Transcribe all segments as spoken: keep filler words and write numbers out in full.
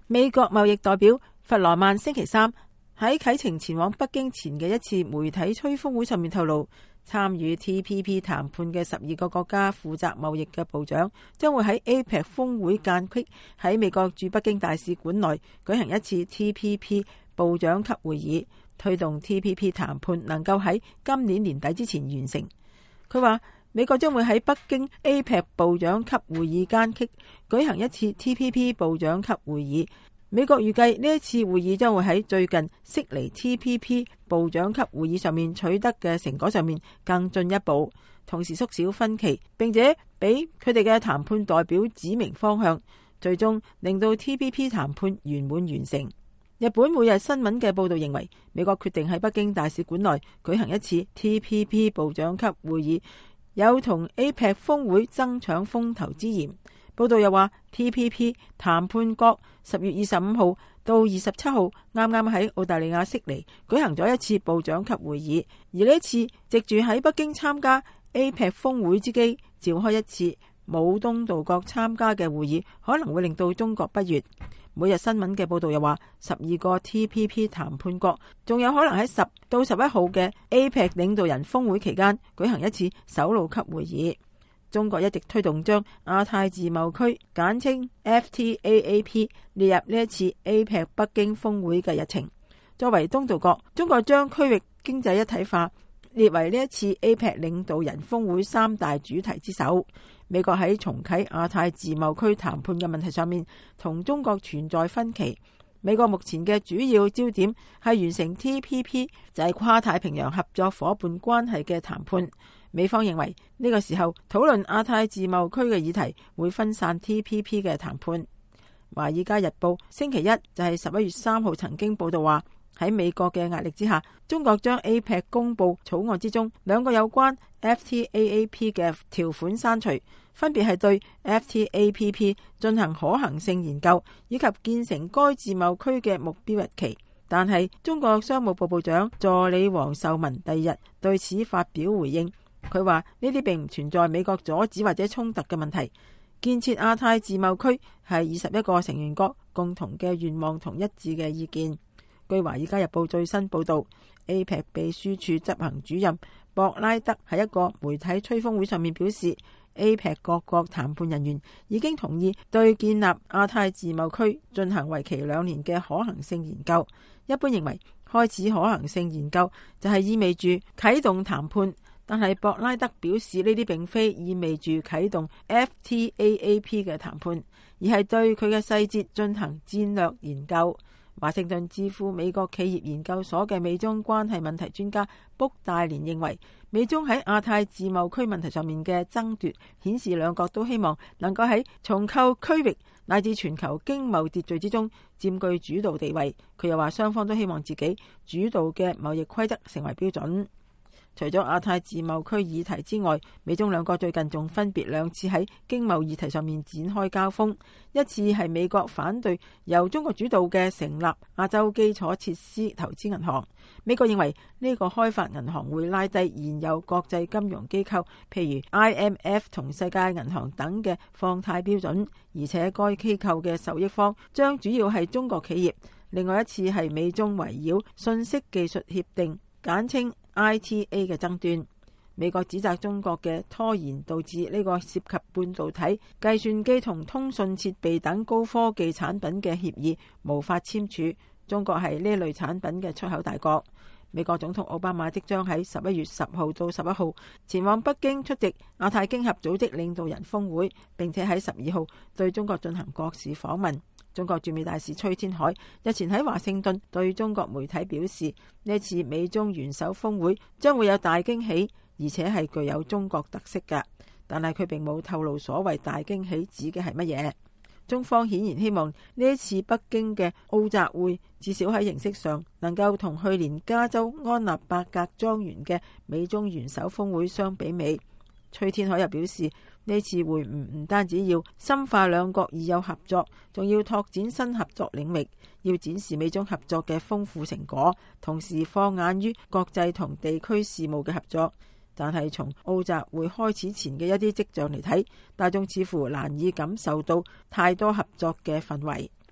美國貿易代表弗羅曼星期三喺啟程前往北京前嘅一次媒體吹風會上面透露，參與 T P P 談判嘅十二個國家負責貿易嘅部長將會喺 A P E C 峰會間隙喺美國駐北京大使館內舉行一次 T P P 部長級會議，推動 T P P 談判能夠喺今年年底之前完成。佢話美國將會喺北京 A P E C 部長級會議間隙舉行一次 T P P 部長級會議。美國預計呢一次會議將會喺最近悉尼 T P P 部長級會議上面取得嘅成果上面更進一步，同時縮小分歧，並且俾佢哋嘅談判代表指明方向，最終令到 T P P 談判圓滿完成。日本每日新聞嘅報道認為，美國決定喺北京大使館內舉行一次 T P P 部長級會議，有同 A P E C 峰會爭搶風頭之嫌。報道又話 T P P 談判國十月二十五號到二十七號啱啱喺澳大利亞悉尼舉行咗一次部長級會議，而呢一次藉住喺北京參加 A P E C 峰會之機召開一次冇東道國參加嘅會議，可能會令到中國不悅。每日新聞嘅報道又話，十二個 T P P 談判國仲有可能喺十到十一號嘅 A P E C 領導人峰會期間舉行一次首腦級會議。中國一直推動將亞太自貿區簡稱 F T A A P 列入呢一次 A P E C 北京峰會嘅日程。作為東道國，中國將區域經濟一體化列為呢一次 A P E C 領導人峰會三大主題之首。美國喺重啟亞太自貿區談判嘅問題上面同中國存在分歧。美國目前嘅主要焦點係完成 T P P， 就係跨太平洋合作夥伴關係嘅談判。美方認為呢個時候討論亞太自貿區嘅議題會分散 T P P 嘅談判。華爾街日報星期一就係十一月三號曾經報道話，喺美國嘅壓力之下，中國將 A P E C 公佈草案之中兩個有關 F T A A P 嘅條款刪除，分別係對 F T A P P 進行可行性研究，以及建成該自貿區嘅目標日期。但係中國商務部部長助理王受文第二日對此發表回應，佢話呢啲並唔存在美國阻止或者衝突嘅問題。建設亞太自貿區係二十一個成員國共同嘅願望同一致嘅意見。據華爾街日報最新報道， A P E C 秘書處執行主任博拉德喺一個媒體吹風會上面表示， A P E C 各國談判人員已經同意對建立亞太自貿區進行為期兩年嘅可行性研究。一般認為開始可行性研究就係意味住啟動談判，但係博拉德表示呢啲並非意味住啟動 F T A A P 嘅談判，而係對佢嘅細節進行戰略研究。華盛頓智庫美國企業研究所嘅美中關係問題專家卜大連認為，美中喺亞太自貿區問題上面嘅爭奪顯示兩國都希望能夠喺重構區域乃至全球經貿秩序之中佔據主導地位。佢又話雙方都希望自己主導嘅貿易規則成為標準。除咗亞太自貿區議題之外，美中兩國最近仲分別兩次喺經貿議題上面展開交鋒。一次係美國反對由中國主導嘅成立亞洲基礎設施投資銀行。美國認為呢個開發銀行會拉低現有國際金融機構，譬如 I M F 同世界銀行等嘅放貸標準，而且該機構嘅受益方將主要係中國企業。另外一次係美中圍繞信息技術協定簡稱 I T A 嘅爭端，美國指責中國嘅拖延導致呢個涉及半導體、計算機同通訊設備等高科技產品嘅協議無法簽署。中國係呢類產品嘅出口大國。美國總統奧巴馬即將喺十一月十號到十一號前往北京出席亞太經合組織領導人峰會，並且喺十二號對中國進行國事訪問。中國駐美大使崔天凱日前喺華盛頓對中國媒體表示，呢次美中元首峰會將會有大驚喜，而且係具有中國特色嘅。但係佢並冇透露所謂大驚喜指嘅係乜嘢。中方顯然希望呢一次北京嘅澳習會至少喺形式上能夠同去年加州安納伯格莊園嘅美中元首峰會相媲美。崔天凱又表示，呢次會晤唔單止要深化兩國已有合作，仲要拓展新合作領域，要展示美中合作嘅豐富成果，同時放眼於國際同地區事務嘅合作。但係從澳習會開始前嘅一啲跡象嚟睇，大眾似乎難以感受到太多合作嘅氛圍。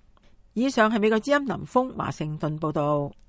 以上係美國之音林峰華盛頓報道。